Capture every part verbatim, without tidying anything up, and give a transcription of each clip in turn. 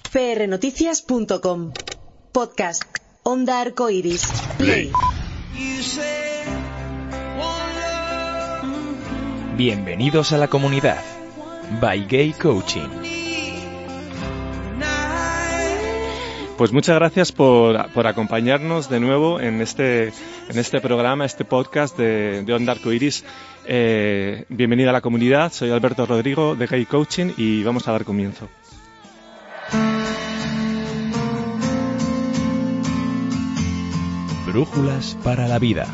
p r noticias punto com. Podcast Onda Arcoiris. Play. Bienvenidos a la comunidad by Gay Coaching. Pues muchas gracias por, por acompañarnos de nuevo en este, en este programa, este podcast de, de Onda Arcoiris. Eh, bienvenida a la comunidad, soy Alberto Rodrigo de Gay Coaching y vamos a dar comienzo. Brújulas para la vida.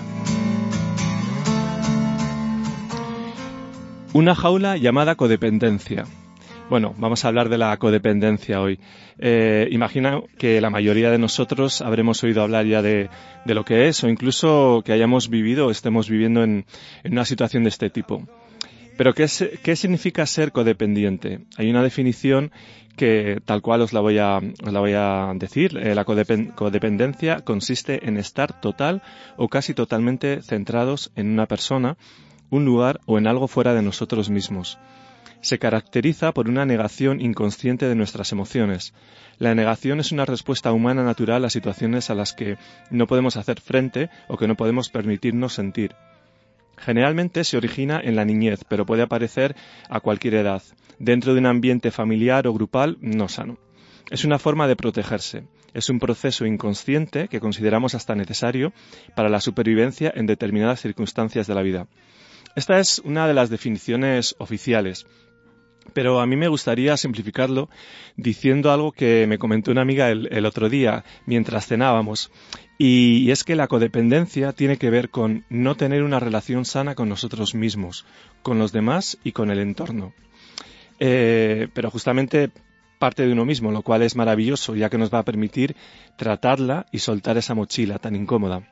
Una jaula llamada codependencia. Bueno, vamos a hablar de la codependencia hoy. Eh, imagina que la mayoría de nosotros habremos oído hablar ya de, de lo que es o incluso que hayamos vivido o estemos viviendo en, en una situación de este tipo. Pero ¿qué, es, ¿qué significa ser codependiente? Hay una definición que tal cual os la voy a, os la voy a decir. Eh, la codepend- codependencia consiste en estar total o casi totalmente centrados en una persona, un lugar o en algo fuera de nosotros mismos. Se caracteriza por una negación inconsciente de nuestras emociones. La negación es una respuesta humana natural a situaciones a las que no podemos hacer frente o que no podemos permitirnos sentir. Generalmente se origina en la niñez, pero puede aparecer a cualquier edad, dentro de un ambiente familiar o grupal no sano. Es una forma de protegerse. Es un proceso inconsciente que consideramos hasta necesario para la supervivencia en determinadas circunstancias de la vida. Esta es una de las definiciones oficiales, pero a mí me gustaría simplificarlo diciendo algo que me comentó una amiga el, el otro día mientras cenábamos, y, y es que la codependencia tiene que ver con no tener una relación sana con nosotros mismos, con los demás y con el entorno. Eh, pero justamente parte de uno mismo, lo cual es maravilloso, ya que nos va a permitir tratarla y soltar esa mochila tan incómoda.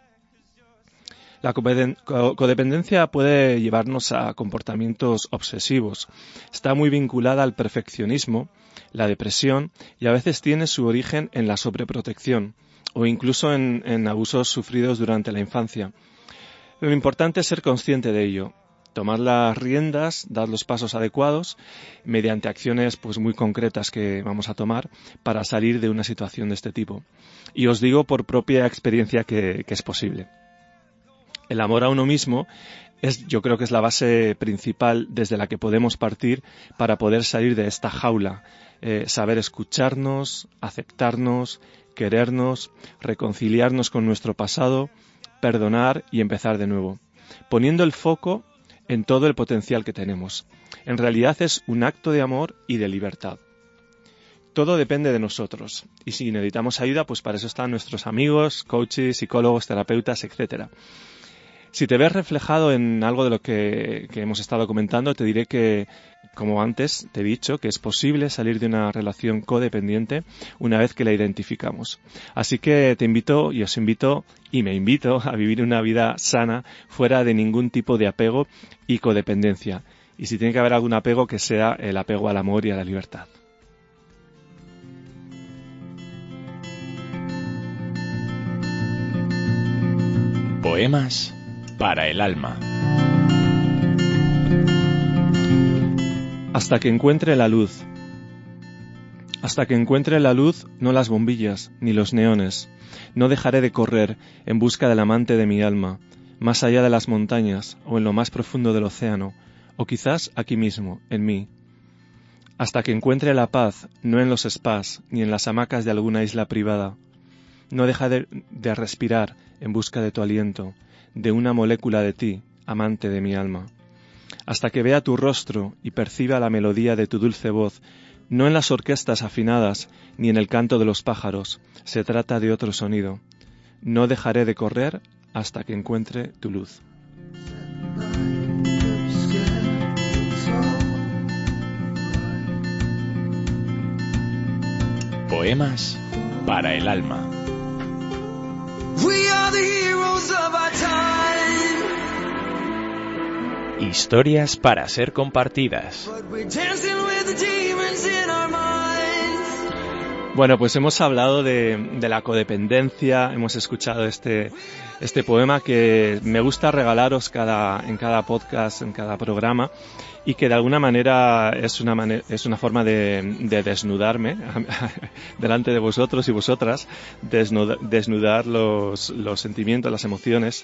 La codependencia puede llevarnos a comportamientos obsesivos. Está muy vinculada al perfeccionismo, la depresión y a veces tiene su origen en la sobreprotección o incluso en, en abusos sufridos durante la infancia. Lo importante es ser consciente de ello, tomar las riendas, dar los pasos adecuados mediante acciones pues muy concretas que vamos a tomar para salir de una situación de este tipo. Y os digo por propia experiencia que, que es posible. El amor a uno mismo es, yo creo que es la base principal desde la que podemos partir para poder salir de esta jaula, eh, saber escucharnos, aceptarnos, querernos, reconciliarnos con nuestro pasado, perdonar y empezar de nuevo, poniendo el foco en todo el potencial que tenemos. En realidad es un acto de amor y de libertad. Todo depende de nosotros y si necesitamos ayuda, pues para eso están nuestros amigos, coaches, psicólogos, terapeutas, etcétera. Si te ves reflejado en algo de lo que, que hemos estado comentando, te diré que, como antes te he dicho, que es posible salir de una relación codependiente una vez que la identificamos. Así que te invito y os invito y me invito a vivir una vida sana fuera de ningún tipo de apego y codependencia. Y si tiene que haber algún apego, que sea el apego al amor y a la libertad. Poemas para el alma. Hasta que encuentre la luz. Hasta que encuentre la luz, no las bombillas, ni los neones. No dejaré de correr en busca del amante de mi alma, más allá de las montañas, o en lo más profundo del océano, o quizás aquí mismo, en mí. Hasta que encuentre la paz, no en los spas, ni en las hamacas de alguna isla privada. No dejaré de respirar en busca de tu aliento, de una molécula de ti, amante de mi alma. Hasta que vea tu rostro y perciba la melodía de tu dulce voz, no en las orquestas afinadas ni en el canto de los pájaros, se trata de otro sonido. No dejaré de correr hasta que encuentre tu luz. Poemas para el alma. We are the heroes of our time. Historias para ser compartidas. But we're dancing with the demons in our minds. Bueno, pues hemos hablado de, de la codependencia, hemos escuchado este, este poema que me gusta regalaros cada, en cada podcast, en cada programa, y que de alguna manera es una, mane- es una forma de, de desnudarme delante de vosotros y vosotras, desnuda- desnudar los, los sentimientos, las emociones.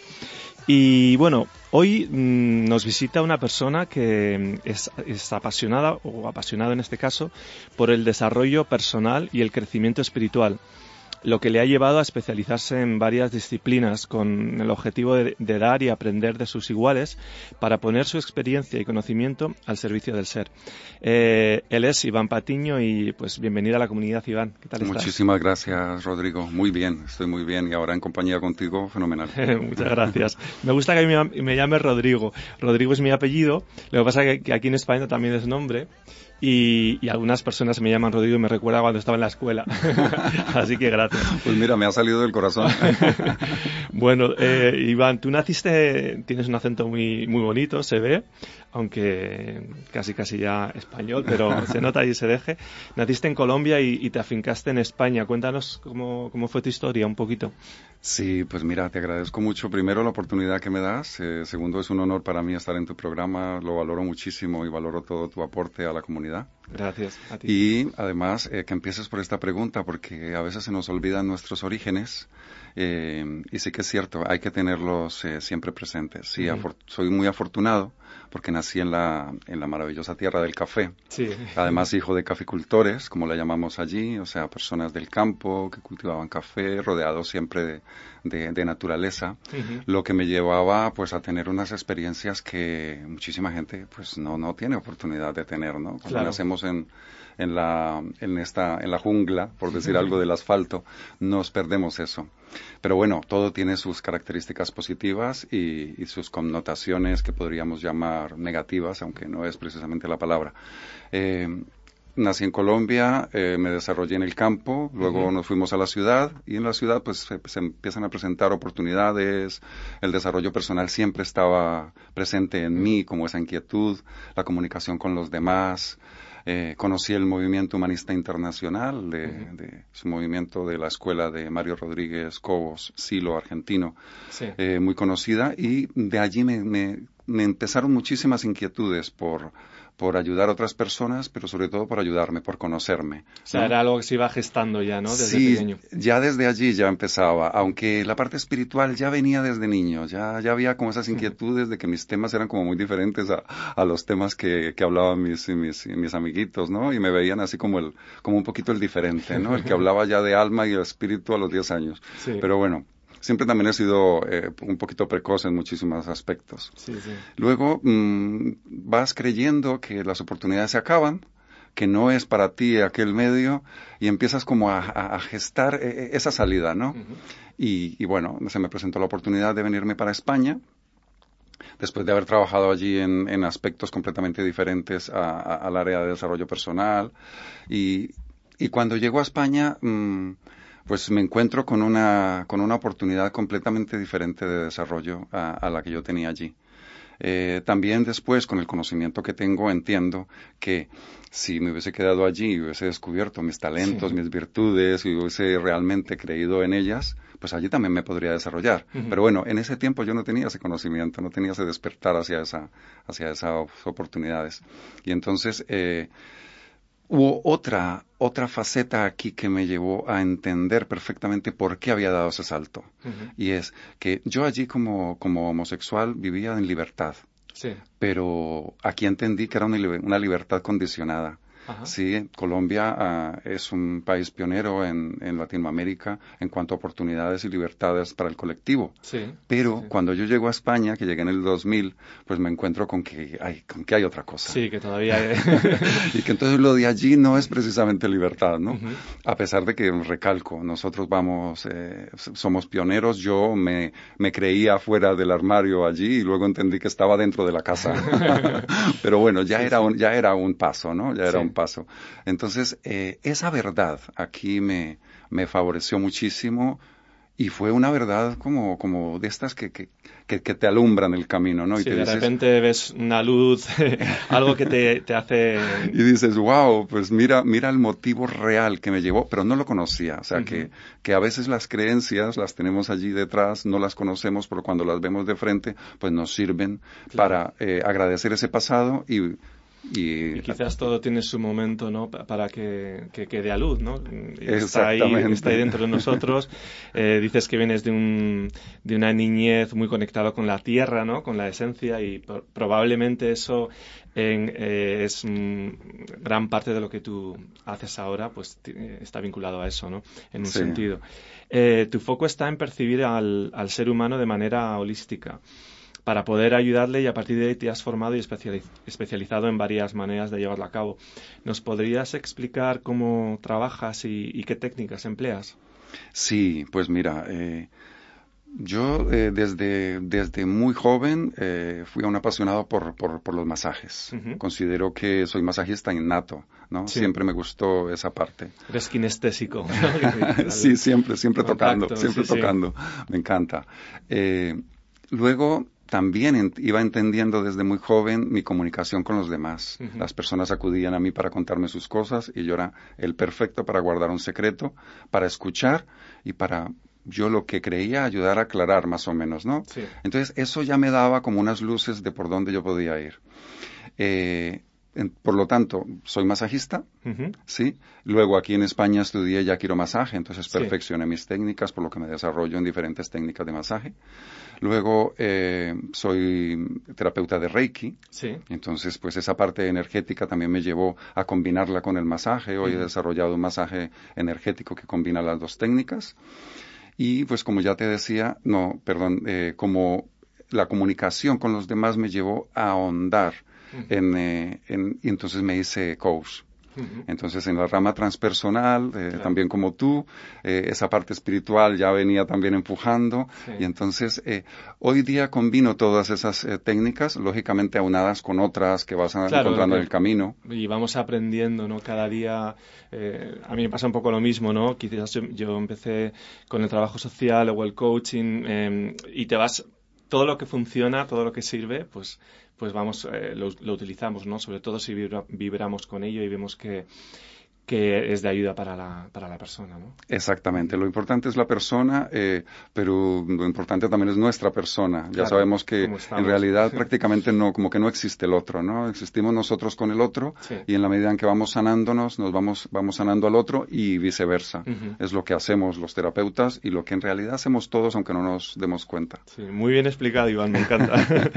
Y bueno, hoy mmm, nos visita una persona que es, es apasionada, o apasionado en este caso, por el desarrollo personal y el crecimiento espiritual, lo que le ha llevado a especializarse en varias disciplinas con el objetivo de, de dar y aprender de sus iguales para poner su experiencia y conocimiento al servicio del ser. Eh, él es Iván Patiño y pues bienvenido a la comunidad, Iván. ¿Qué tal estás? Muchísimas gracias, Rodrigo. Muy bien, estoy muy bien y ahora en compañía contigo, fenomenal. Muchas gracias. Me gusta que me, me llame Rodrigo. Rodrigo es mi apellido, lo que pasa es que, que aquí en España también es nombre. Y, y algunas personas me llaman Rodrigo y me recuerda cuando estaba en la escuela. Así que gracias. Pues mira, me ha salido del corazón. Bueno, eh, Iván, tú naciste, tienes un acento muy, muy bonito, se ve, aunque casi casi ya español, pero se nota y se deje. Naciste en Colombia y, y te afincaste en España. Cuéntanos cómo, cómo fue tu historia un poquito. Sí, pues mira, te agradezco mucho. Primero, la oportunidad que me das. Eh, segundo, es un honor para mí estar en tu programa. Lo valoro muchísimo y valoro todo tu aporte a la comunidad. Gracias a ti. Y además, eh, que empieces por esta pregunta, porque a veces se nos olvidan nuestros orígenes. Eh, y sí que es cierto, hay que tenerlos eh, siempre presentes. Sí, uh-huh. Soy muy afortunado porque nací en la, en la maravillosa tierra del café. Sí. Además, hijo de caficultores, como la llamamos allí, o sea, personas del campo que cultivaban café, rodeados siempre de, de, de naturaleza, uh-huh. Lo que me llevaba pues a tener unas experiencias que muchísima gente pues no, no tiene oportunidad de tener, ¿no? Cuando claro. nacemos en en la en esta en la jungla, por decir uh-huh. algo del asfalto, nos perdemos eso. Pero bueno, todo tiene sus características positivas y, y sus connotaciones que podríamos llamar negativas, aunque no es precisamente la palabra. Eh, nací en Colombia, eh, me desarrollé en el campo, luego uh-huh. nos fuimos a la ciudad y en la ciudad pues se, se empiezan a presentar oportunidades, el desarrollo personal siempre estaba presente en mí, como esa inquietud, la comunicación con los demás. Eh, conocí el movimiento humanista internacional, de, uh-huh. de su movimiento de la escuela de Mario Rodríguez Cobos, Silo, argentino, sí. eh, muy conocida, y de allí me, me, me empezaron muchísimas inquietudes por, por ayudar a otras personas, pero sobre todo por ayudarme, por conocerme. O sea, ¿no? Era algo que se iba gestando ya, ¿no? Desde sí, pequeño. Ya desde allí ya empezaba, aunque la parte espiritual ya venía desde niño, ya, ya había como esas inquietudes de que mis temas eran como muy diferentes a, a los temas que, que hablaban mis, mis, mis amiguitos, ¿no? Y me veían así como el, como un poquito el diferente, ¿no? El que hablaba ya de alma y el espíritu a los diez años. Sí. Pero bueno, siempre también he sido eh, un poquito precoz en muchísimos aspectos. Sí, sí. Luego mmm, vas creyendo que las oportunidades se acaban, que no es para ti aquel medio, y empiezas como a, a, a gestar eh, esa salida, ¿no? Uh-huh. Y, y bueno, se me presentó la oportunidad de venirme para España, después de haber trabajado allí en, en aspectos completamente diferentes a, a, al área de desarrollo personal. Y, y cuando llego a España, mmm, pues me encuentro con una, con una oportunidad completamente diferente de desarrollo a, a la que yo tenía allí. Eh, también después, con el conocimiento que tengo, entiendo que si me hubiese quedado allí y hubiese descubierto mis talentos, sí. mis virtudes, y hubiese realmente creído en ellas, pues allí también me podría desarrollar. Uh-huh. Pero bueno, en ese tiempo yo no tenía ese conocimiento, no tenía ese despertar hacia esa, hacia esas oportunidades. Y entonces, eh, hubo otra, otra faceta aquí que me llevó a entender perfectamente por qué había dado ese salto. Uh-huh. Y es que yo allí como, como homosexual vivía en libertad. Sí. Pero aquí entendí que era una, una libertad condicionada. Ajá. Sí, Colombia uh, es un país pionero en, en Latinoamérica en cuanto a oportunidades y libertades para el colectivo. Sí, Pero sí. cuando yo llego a España, que llegué en el dos mil, pues me encuentro con que hay, con que hay otra cosa. Sí, que todavía hay... Y que entonces lo de allí no es precisamente libertad, ¿no? Uh-huh. A pesar de que, recalco, nosotros vamos, eh, somos pioneros. Yo me, me creía fuera del armario allí y luego entendí que estaba dentro de la casa. Pero bueno, ya, sí, era, sí. Un, ya era un paso, ¿no? Ya era sí. un paso. Entonces, eh, esa verdad aquí me, me favoreció muchísimo y fue una verdad como, como de estas que, que, que, que te alumbran el camino, ¿no? Y sí, te de dices, repente ves una luz, algo que te, te hace... Y dices, wow, pues mira, mira el motivo real que me llevó, pero no lo conocía. O sea, uh-huh. que, que a veces las creencias las tenemos allí detrás, no las conocemos, pero cuando las vemos de frente, pues nos sirven claro. para eh, agradecer ese pasado y... Y, y quizás todo tiene su momento, ¿no? Para que, que quede a luz, ¿no? Está ahí, está ahí dentro de nosotros. Eh, dices que vienes de, un, de una niñez muy conectada con la tierra, ¿no? Con la esencia y por, probablemente eso en, eh, es mm, gran parte de lo que tú haces ahora, pues t- está vinculado a eso, ¿no? En un sí. sentido. Eh, tu foco está en percibir al, al ser humano de manera holística, para poder ayudarle, y a partir de ahí te has formado y especializ- especializado en varias maneras de llevarlo a cabo. ¿Nos podrías explicar cómo trabajas y, y qué técnicas empleas? Sí, pues mira, eh, yo eh, desde, desde muy joven eh, fui un apasionado por, por, por los masajes. Uh-huh. Considero que soy masajista innato, ¿no? Sí. Siempre me gustó esa parte. Eres kinestésico. Sí, siempre, siempre Contacto, tocando, siempre sí, tocando. Sí. Me encanta. Eh, luego... También en, iba entendiendo desde muy joven mi comunicación con los demás. Uh-huh. Las personas acudían a mí para contarme sus cosas y yo era el perfecto para guardar un secreto, para escuchar y para yo lo que creía ayudar a aclarar más o menos, ¿no? Sí. Entonces eso ya me daba como unas luces de por dónde yo podía ir. Eh, en, por lo tanto, soy masajista, uh-huh. ¿sí? Luego aquí en España estudié ya quiromasaje, entonces perfeccioné sí. mis técnicas, por lo que me desarrollo en diferentes técnicas de masaje. Luego eh, soy terapeuta de Reiki, sí. entonces pues esa parte energética también me llevó a combinarla con el masaje. Hoy uh-huh. he desarrollado un masaje energético que combina las dos técnicas. Y pues como ya te decía, no, perdón, eh, como la comunicación con los demás me llevó a ahondar uh-huh. en, eh, en, y entonces me hice coach. Uh-huh. Entonces, en la rama transpersonal, eh, claro. también como tú, eh, esa parte espiritual ya venía también empujando. Sí. Y entonces, eh, hoy día combino todas esas eh, técnicas, lógicamente aunadas con otras que vas a, claro, encontrando que, en el camino. Y vamos aprendiendo, ¿no? Cada día, eh, a mí me pasa un poco lo mismo, ¿no? Quizás yo, yo empecé con el trabajo social o el coaching eh, y te vas... Todo lo que funciona, todo lo que sirve, pues, pues vamos, eh, lo, lo utilizamos, ¿no? Sobre todo si vibra, vibramos con ello y vemos que, que es de ayuda para la, para la persona, ¿no? Exactamente. Lo importante es la persona, eh, pero lo importante también es nuestra persona. Ya claro, sabemos que en realidad prácticamente no, como que no existe el otro, ¿no? Existimos nosotros con el otro sí. y en la medida en que vamos sanándonos, nos vamos, vamos sanando al otro y viceversa. Uh-huh. Es lo que hacemos los terapeutas y lo que en realidad hacemos todos aunque no nos demos cuenta. Sí, muy bien explicado, Iván, me encanta.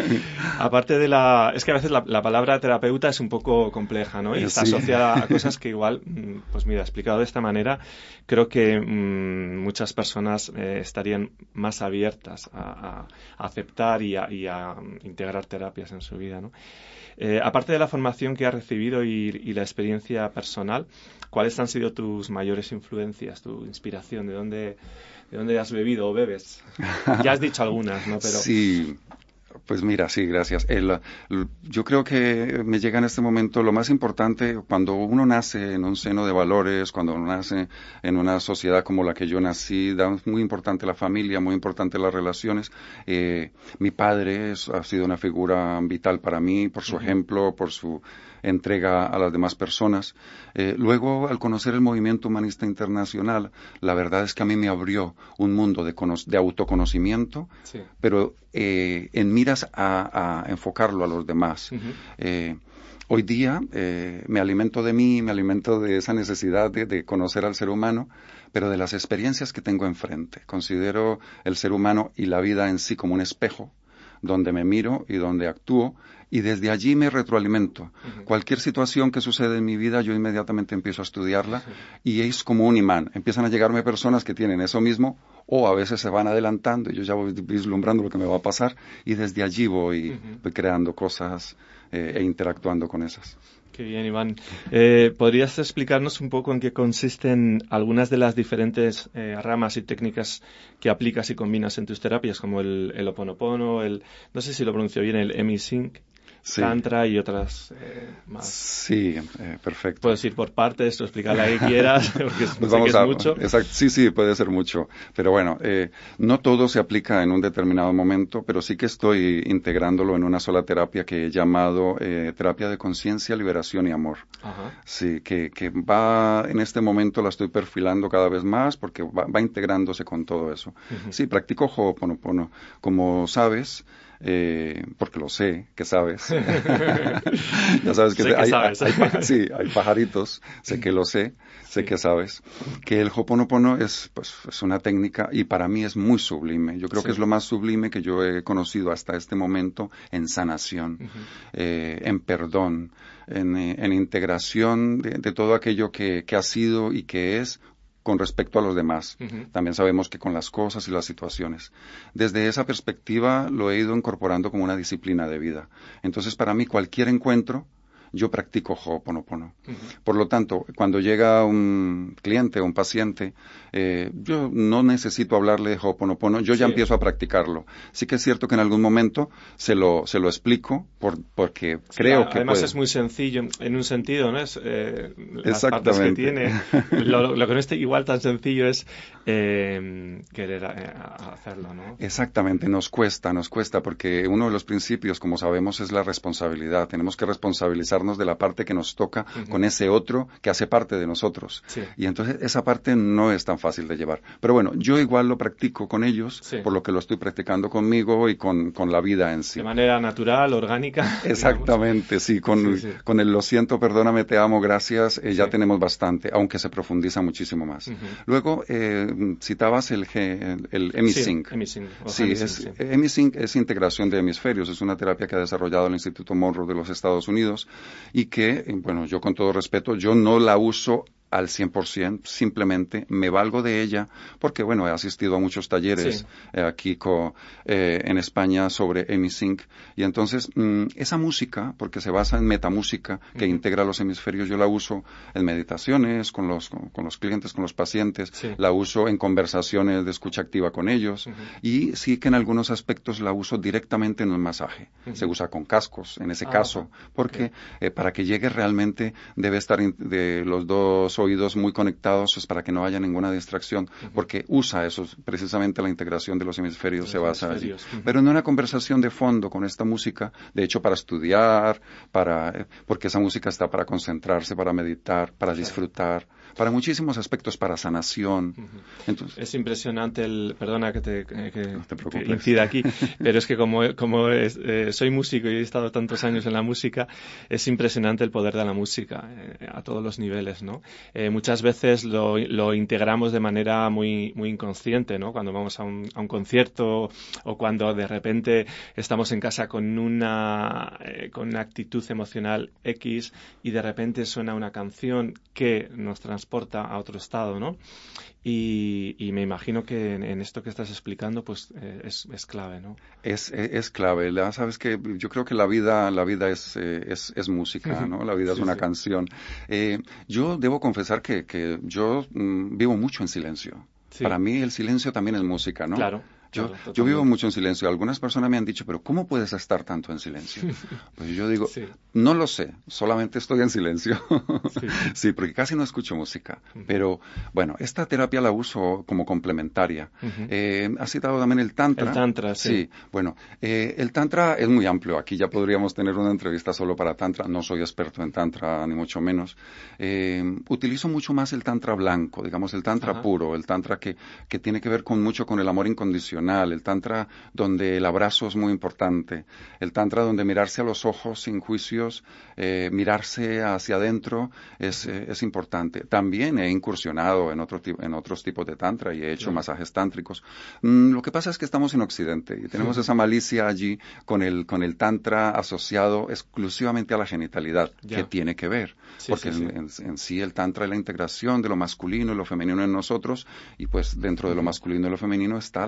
Aparte de la... Es que a veces la, la palabra terapeuta es un poco compleja, ¿no? Y está sí. asociada a cosas que igual... Pues mira, explicado de esta manera, creo que mmm, muchas personas eh, estarían más abiertas a, a aceptar y a, y a integrar terapias en su vida, ¿no? Eh, aparte de la formación que has recibido y, y la experiencia personal, ¿cuáles han sido tus mayores influencias, tu inspiración? ¿De dónde, de dónde has bebido o bebes? Ya has dicho algunas, ¿no? Pero... Sí. Pues mira, sí, gracias. El, el, yo creo que me llega en este momento lo más importante cuando uno nace en un seno de valores, cuando uno nace en una sociedad como la que yo nací, es muy importante la familia, muy importante las relaciones. Eh, mi padre es, ha sido una figura vital para mí, por su uh-huh. ejemplo, por su entrega a las demás personas. Eh, luego, al conocer el movimiento humanista internacional, la verdad es que a mí me abrió un mundo de, cono- de autoconocimiento, sí. pero eh, en miras a, a enfocarlo a los demás. Uh-huh. Eh, hoy día eh, me alimento de mí, me alimento de esa necesidad de, de conocer al ser humano, pero de las experiencias que tengo enfrente. Considero el ser humano y la vida en sí como un espejo, donde me miro y donde actúo, y desde allí me retroalimento. Uh-huh. Cualquier situación que sucede en mi vida, yo inmediatamente empiezo a estudiarla, uh-huh. y es como un imán. Empiezan a llegarme personas que tienen eso mismo, o a veces se van adelantando, y yo ya voy vislumbrando lo que me va a pasar, y desde allí voy, uh-huh. voy creando cosas eh, e interactuando con esas. Qué bien, Iván. Eh, ¿Podrías explicarnos un poco en qué consisten algunas de las diferentes eh, ramas y técnicas que aplicas y combinas en tus terapias, como el, el Ho'oponopono, el, no sé si lo pronuncio bien, el Emi-Sync? Sí. Tantra y otras eh, más. Sí, eh, perfecto. Puedes ir por partes, o explicar la que quieras, porque es, Pues sé vamos que es a, mucho. Exacto, sí, sí, puede ser mucho. Pero bueno, eh, no todo se aplica en un determinado momento, pero sí que estoy integrándolo en una sola terapia que he llamado eh, terapia de conciencia, liberación y amor. Ajá. Sí, que, que va, en este momento la estoy perfilando cada vez más porque va, va integrándose con todo eso. Uh-huh. Sí, practico Ho'oponopono. Como sabes, Eh, porque lo sé, que sabes. Ya sabes que, sé que hay, sabes. hay, hay, sí, hay pajaritos, sé que lo sé, sé sí. que sabes. Que el Ho'oponopono es, pues, es una técnica y para mí es muy sublime. Yo creo sí. que es lo más sublime que yo he conocido hasta este momento en sanación, uh-huh. eh, en perdón, en, en integración de, de todo aquello que, que ha sido y que es con respecto a los demás. Uh-huh. También sabemos que con las cosas y las situaciones. Desde esa perspectiva lo he ido incorporando como una disciplina de vida. Entonces, para mí, cualquier encuentro, yo practico Ho'oponopono. Uh-huh. Por lo tanto, cuando llega un cliente o un paciente, eh, yo no necesito hablarle de Ho'oponopono, yo sí. ya empiezo a practicarlo. Sí que es cierto que en algún momento se lo, se lo explico por, porque sí, creo la, que además puede. es muy sencillo, en un sentido, ¿no? Es, eh, las partes que tiene. Lo, lo que no es igual tan sencillo es eh, querer eh, hacerlo, ¿no? Exactamente, nos cuesta, nos cuesta, porque uno de los principios, como sabemos, es la responsabilidad. Tenemos que responsabilizar de la parte que nos toca uh-huh. con ese otro que hace parte de nosotros. Sí. Y entonces esa parte no es tan fácil de llevar. Pero bueno, yo igual lo practico con ellos, sí. por lo que lo estoy practicando conmigo y con, con la vida en sí. De manera natural, orgánica. Exactamente, digamos. sí. Con, sí, sí. con el lo siento, perdóname, te amo, gracias, eh, sí. ya tenemos bastante, aunque se profundiza muchísimo más. Uh-huh. Luego, eh, citabas el, el, el Hemisync. Sí, Hemisync. Sí, Hemisync, es, sí. Hemisync es integración de hemisferios. Es una terapia que ha desarrollado el Instituto Monroe de los Estados Unidos y que, bueno, yo con todo respeto, yo no la uso al cien por ciento, simplemente me valgo de ella porque, bueno, he asistido a muchos talleres sí. eh, aquí co, eh, en España sobre Hemisync y entonces mmm, esa música, porque se basa en metamúsica que uh-huh. integra los hemisferios, yo la uso en meditaciones con los, con, con los clientes, con los pacientes, sí. la uso en conversaciones de escucha activa con ellos uh-huh. y sí que en algunos aspectos la uso directamente en un masaje. Uh-huh. Se usa con cascos en ese ah, caso, porque okay. eh, para que llegue realmente debe estar in, de los dos oídos muy conectados es para que no haya ninguna distracción, uh-huh. porque usa eso, precisamente la integración de los hemisferios los se basa hemisferios. allí. Uh-huh. Pero en una conversación de fondo con esta música, de hecho para estudiar, para porque esa música está para concentrarse, para meditar, para claro. disfrutar, para muchísimos aspectos, para sanación. Uh-huh. Entonces, es impresionante el, perdona que te, que, no te que incida aquí, pero es que como, como es, eh, soy músico y he estado tantos años en la música, es impresionante el poder de la música eh, a todos los niveles, ¿no? Eh, muchas veces lo, lo integramos de manera muy, muy inconsciente, ¿no? Cuando vamos a un, a un concierto o cuando de repente estamos en casa con una, eh, con una actitud emocional X y de repente suena una canción que nos transporta a otro estado, ¿no? Y, y me imagino que en, en esto que estás explicando, pues eh, es, es clave, ¿no? Es, es, es clave. La, sabes que yo creo que la vida, la vida es, eh, es, es música, ¿no? La vida sí, es una sí. canción. Eh, yo debo confesar que, que yo mm, vivo mucho en silencio. Sí. Para mí el silencio también es música, ¿no? Claro. Yo, claro, yo vivo mucho en silencio. Algunas personas me han dicho, pero ¿cómo puedes estar tanto en silencio? Pues yo digo, sí. no lo sé, solamente estoy en silencio. Sí. sí, porque casi no escucho música. Uh-huh. Pero bueno, esta terapia la uso como complementaria. Uh-huh. Eh, has citado también el Tantra. El Tantra, sí. Sí, bueno, eh, el Tantra es muy amplio. Aquí ya podríamos tener una entrevista solo para Tantra. No soy experto en Tantra, ni mucho menos. Eh, utilizo mucho más el Tantra blanco, digamos, el Tantra uh-huh. puro, el Tantra que, que tiene que ver con mucho con el amor incondicional. El tantra donde el abrazo es muy importante, el tantra donde mirarse a los ojos sin juicios, eh, mirarse hacia adentro es, eh, es importante. También he incursionado en, otro en otros tipos de tantra y he hecho sí. masajes tántricos. Mm, lo que pasa es que estamos en Occidente y tenemos sí. esa malicia allí con el, con el tantra asociado exclusivamente a la genitalidad, ya. que tiene que ver, sí, porque sí, en, sí. En, en sí el tantra es la integración de lo masculino y lo femenino en nosotros y pues dentro de lo masculino y lo femenino está la parte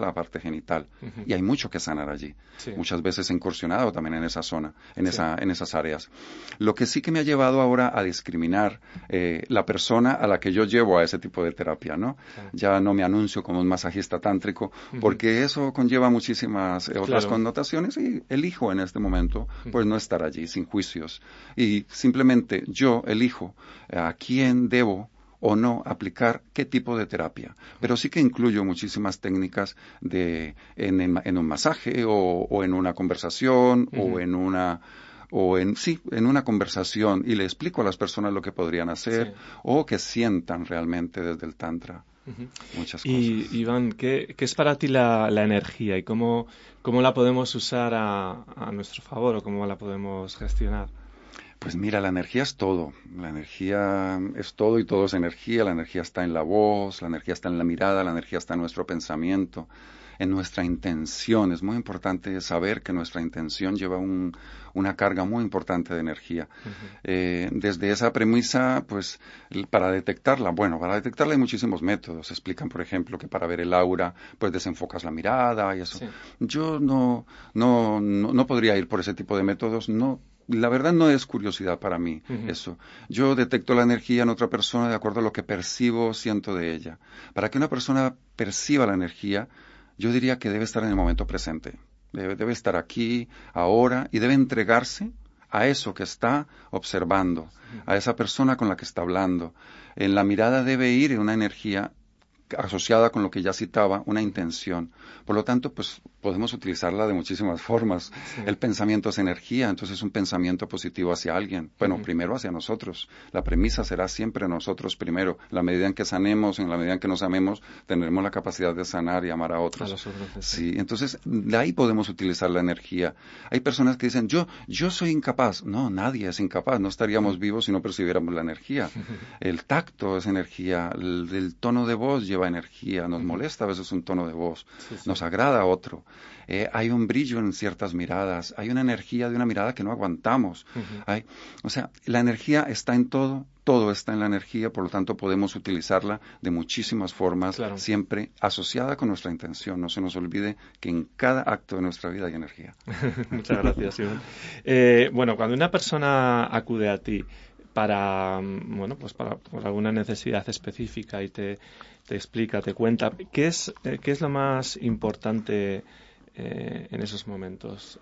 genital. Ujú. Y hay mucho que sanar allí. Sí. Muchas veces he incursionado también en esa zona, en, Sí. esa, en esas áreas. Lo que sí que me ha llevado ahora a discriminar eh, la persona a la que yo llevo a ese tipo de terapia, ¿no? Claro. Ya no me anuncio como un masajista tántrico, porque eso conlleva muchísimas eh, otras Claro. connotaciones y elijo en este momento, pues no estar allí sin juicios. Y simplemente yo elijo a quién debo o no aplicar qué tipo de terapia. Pero sí que incluyo muchísimas técnicas de en, en, en un masaje o, o en una conversación Uh-huh. o en una o en sí, en una conversación y le explico a las personas lo que podrían hacer Sí. o que sientan realmente desde el tantra. Ujú. Muchas Y cosas. Iván, ¿qué, qué es para ti la, la energía y cómo, cómo la podemos usar a, a nuestro favor o cómo la podemos gestionar? Pues mira, la energía es todo. La energía es todo y todo es energía. La energía está en la voz, la energía está en la mirada, la energía está en nuestro pensamiento, en nuestra intención. Es muy importante saber que nuestra intención lleva un, una carga muy importante de energía. Uh-huh. Eh, desde esa premisa, pues, para detectarla, bueno, para detectarla hay muchísimos métodos. Explican, por ejemplo, que para ver el aura, pues desenfocas la mirada y eso. Sí. Yo no, no, no, no podría ir por ese tipo de métodos, no. La verdad no es curiosidad para mí Uh-huh. eso. Yo detecto la energía en otra persona de acuerdo a lo que percibo, siento de ella. Para que una persona perciba la energía, yo diría que debe estar en el momento presente. Debe, debe estar aquí, ahora, y debe entregarse a eso que está observando, a esa persona con la que está hablando. En la mirada debe ir una energía asociada con lo que ya citaba, una intención. Por lo tanto, pues podemos utilizarla de muchísimas formas. Sí. El pensamiento es energía, entonces es un pensamiento positivo hacia alguien. Bueno, Uh-huh. primero hacia nosotros. La premisa será siempre nosotros primero. En la medida en que sanemos, en la medida en que nos amemos, tendremos la capacidad de sanar y amar a otros. A los otros, Sí, entonces de ahí podemos utilizar la energía. Hay personas que dicen, yo, yo soy incapaz. No, nadie es incapaz. No estaríamos vivos si no percibiéramos la energía. El tacto es energía. El, el tono de voz lleva energía, nos molesta a veces un tono de voz, Sí, sí. nos agrada otro. Eh, hay un brillo en ciertas miradas, hay una energía de una mirada que no aguantamos. Uh-huh. Hay, o sea, la energía está en todo, todo está en la energía, por lo tanto podemos utilizarla de muchísimas formas, Claro. siempre asociada con nuestra intención. No se nos olvide que en cada acto de nuestra vida hay energía. Muchas gracias, Iván. Eh, bueno, cuando una persona acude a ti para, bueno, pues para por alguna necesidad específica y te, te explica, te cuenta, ¿qué es, eh, qué es lo más importante eh, en esos momentos?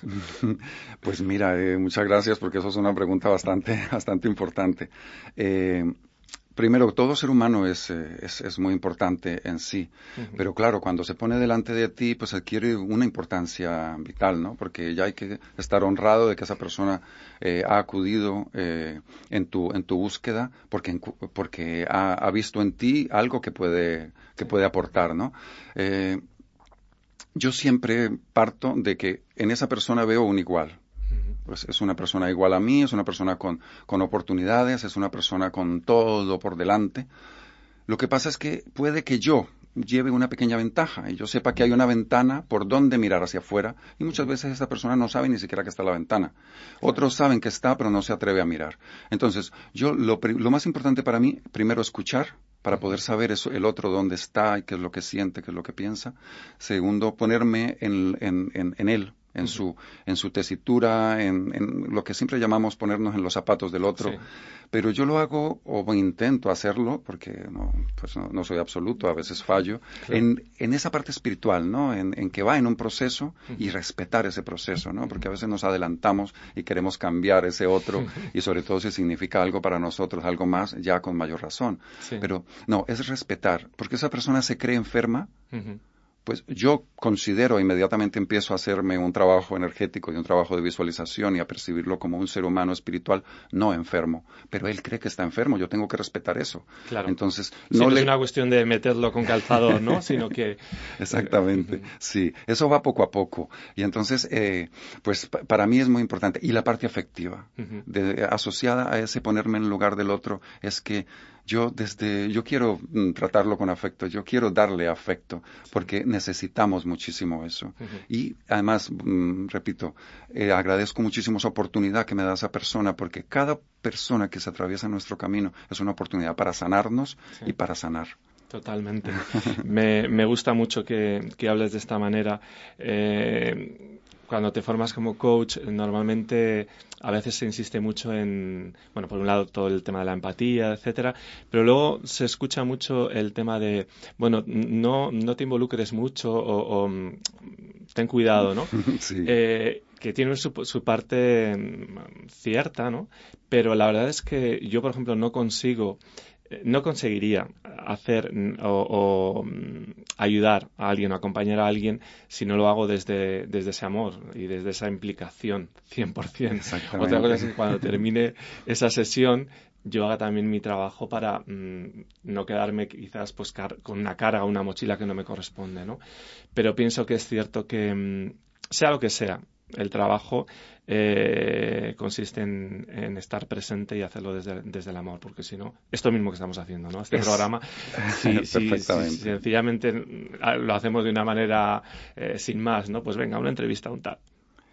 Pues mira, eh, muchas gracias porque eso es una pregunta bastante, bastante importante. Eh, Primero, todo ser humano es, eh, es, es muy importante en sí, Uh-huh. pero claro, cuando se pone delante de ti, pues adquiere una importancia vital, ¿no? Porque ya hay que estar honrado de que esa persona eh, ha acudido eh, en tu en tu búsqueda, porque porque ha, ha visto en ti algo que puede que puede aportar, ¿no? Eh, yo siempre parto de que en esa persona veo un igual. Pues es una persona igual a mí, es una persona con, con oportunidades, es una persona con todo por delante. Lo que pasa es que puede que yo lleve una pequeña ventaja y yo sepa que hay una ventana por donde mirar hacia afuera y muchas veces esta persona no sabe ni siquiera que está la ventana. Otros saben que está pero no se atreve a mirar. Entonces, yo lo, lo más importante para mí, primero escuchar para poder saber eso, el otro dónde está y qué es lo que siente, qué es lo que piensa. Segundo, ponerme en, en, en, en él. En su, en su tesitura, en, en lo que siempre llamamos ponernos en los zapatos del otro. Sí. Pero yo lo hago o intento hacerlo, porque no, pues no, no soy absoluto, a veces fallo, Claro. en, en esa parte espiritual, ¿no? En, en que va en un proceso y respetar ese proceso, ¿no? Porque a veces nos adelantamos y queremos cambiar ese otro y sobre todo si significa algo para nosotros, algo más, ya con mayor razón. Sí. Pero no, es respetar, porque esa persona se cree enferma. Uh-huh. Pues yo considero, inmediatamente empiezo a hacerme un trabajo energético y un trabajo de visualización y a percibirlo como un ser humano espiritual no enfermo. Pero él cree que está enfermo, yo tengo que respetar eso. Claro. Entonces, Sí, no no le... es una cuestión de meterlo con calzador, ¿no? Sino que... Exactamente, Uh-huh. sí. Eso va poco a poco. Y entonces, eh, pues pa- para mí es muy importante. Y la parte afectiva, Uh-huh. de, asociada a ese ponerme en el lugar del otro, es que yo desde, yo quiero mm, tratarlo con afecto, yo quiero darle afecto, porque necesitamos muchísimo eso. Uh-huh. Y además, mm, repito, eh, agradezco muchísimo esa oportunidad que me da esa persona, porque cada persona que se atraviesa en nuestro camino es una oportunidad para sanarnos Sí. y para sanar. Totalmente. me, me gusta mucho que, que hables de esta manera. Eh, cuando te formas como coach, normalmente a veces se insiste mucho en, bueno, por un lado todo el tema de la empatía, etcétera, pero luego se escucha mucho el tema de, bueno, no, no te involucres mucho o, o ten cuidado, ¿no? Sí. Eh, que tiene su, su parte mm, cierta, ¿no? Pero la verdad es que yo, por ejemplo, no consigo no conseguiría hacer o, o ayudar a alguien o acompañar a alguien si no lo hago desde, desde ese amor y desde esa implicación cien por ciento. Otra cosa es que cuando termine esa sesión yo haga también mi trabajo para mmm, no quedarme quizás pues car- con una carga o una mochila que no me corresponde, ¿no? Pero pienso que es cierto que mmm, sea lo que sea, el trabajo eh, consiste en, en estar presente y hacerlo desde, desde el amor, porque si no, esto mismo que estamos haciendo, ¿no? Este es, programa, si, si, si sencillamente lo hacemos de una manera eh, sin más, ¿no? Pues venga, una entrevista, un tal.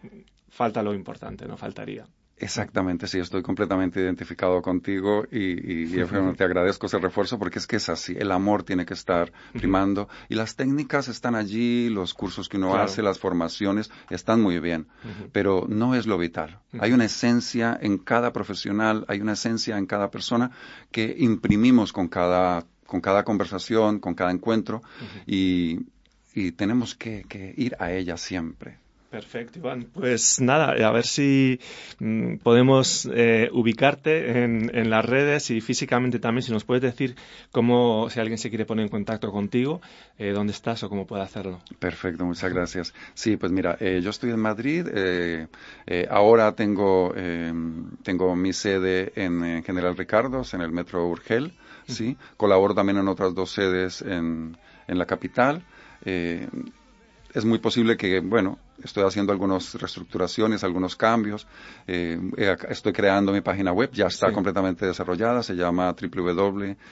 Falta lo importante, ¿no? Faltaría. Exactamente, sí, estoy completamente identificado contigo y, y, y bueno, te agradezco ese refuerzo porque es que es así, el amor tiene que estar primando uh-huh. y las técnicas están allí, los cursos que uno claro. hace, las formaciones están muy bien, uh-huh. pero no es lo vital. Uh-huh. Hay una esencia en cada profesional, hay una esencia en cada persona que imprimimos con cada, con cada conversación, con cada encuentro uh-huh. y, y tenemos que, que ir a ella siempre. Perfecto, Iván. Pues nada, a ver si mm, podemos eh, ubicarte en, en las redes y físicamente también, si nos puedes decir cómo, si alguien se quiere poner en contacto contigo, eh, dónde estás o cómo puede hacerlo. Perfecto, muchas gracias. Sí, pues mira, eh, yo estoy en Madrid, eh, eh, ahora tengo, eh, tengo mi sede en, en General Ricardos, en el Metro Urgel, ¿sí? Colaboro también en otras dos sedes en, en la capital. Eh, es muy posible que, bueno, estoy haciendo algunas reestructuraciones, algunos cambios. Eh, estoy creando mi página web, ya está sí. completamente desarrollada, se llama doble u doble u doble u punto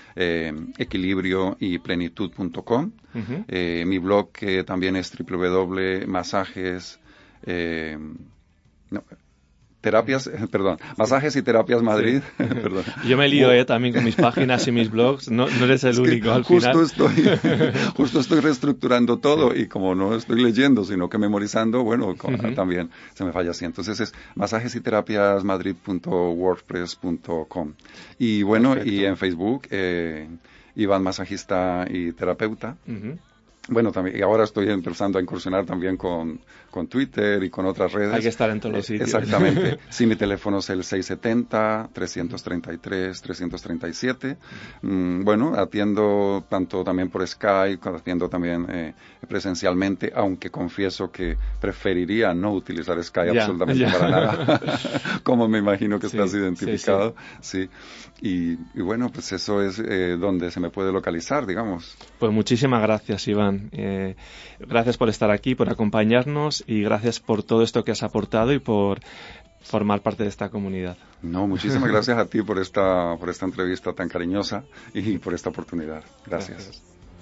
equilibrio y plenitud punto com. Uh-huh. Eh, mi blog que también es doble u doble u doble u punto masajes... Eh, no, Terapias, perdón, Masajes y Terapias Madrid. Sí. Perdón. Yo me lío eh, también con mis páginas y mis blogs, no, no eres el es único al justo final. Estoy, justo estoy reestructurando todo sí. y como no estoy leyendo, sino que memorizando, bueno, uh-huh. también se me falla así. Entonces es masajes y terapias madrid punto wordpress punto com. Y bueno, Perfecto. Y en Facebook, eh, Iván Masajista y Terapeuta. Uh-huh. Bueno, también, y ahora estoy empezando a incursionar también con, con Twitter y con otras redes. Hay que estar en todos los sitios. Exactamente. Sí, mi teléfono es el seis setenta, trescientos treinta y tres, trescientos treinta y siete. Mm, bueno, atiendo tanto también por Skype, atiendo también eh, presencialmente, aunque confieso que preferiría no utilizar Skype yeah, absolutamente yeah. para nada, como me imagino que sí, estás identificado. Sí, sí. sí. Y, y bueno, pues eso es eh, donde se me puede localizar, digamos. Pues muchísimas gracias, Iván. Eh, gracias por estar aquí, por acompañarnos y gracias por todo esto que has aportado y por formar parte de esta comunidad. No, muchísimas gracias a ti por esta, por esta entrevista tan cariñosa y por esta oportunidad. Gracias.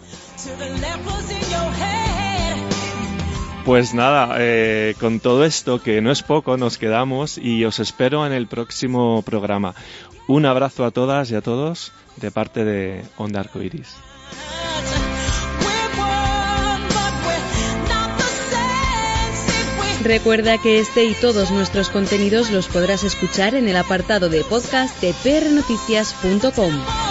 gracias. Pues nada, eh, con todo esto, que no es poco, nos quedamos y os espero en el próximo programa. Un abrazo a todas y a todos de parte de Onda Arcoiris. Recuerda que este y todos nuestros contenidos los podrás escuchar en el apartado de podcast de p r noticias punto com.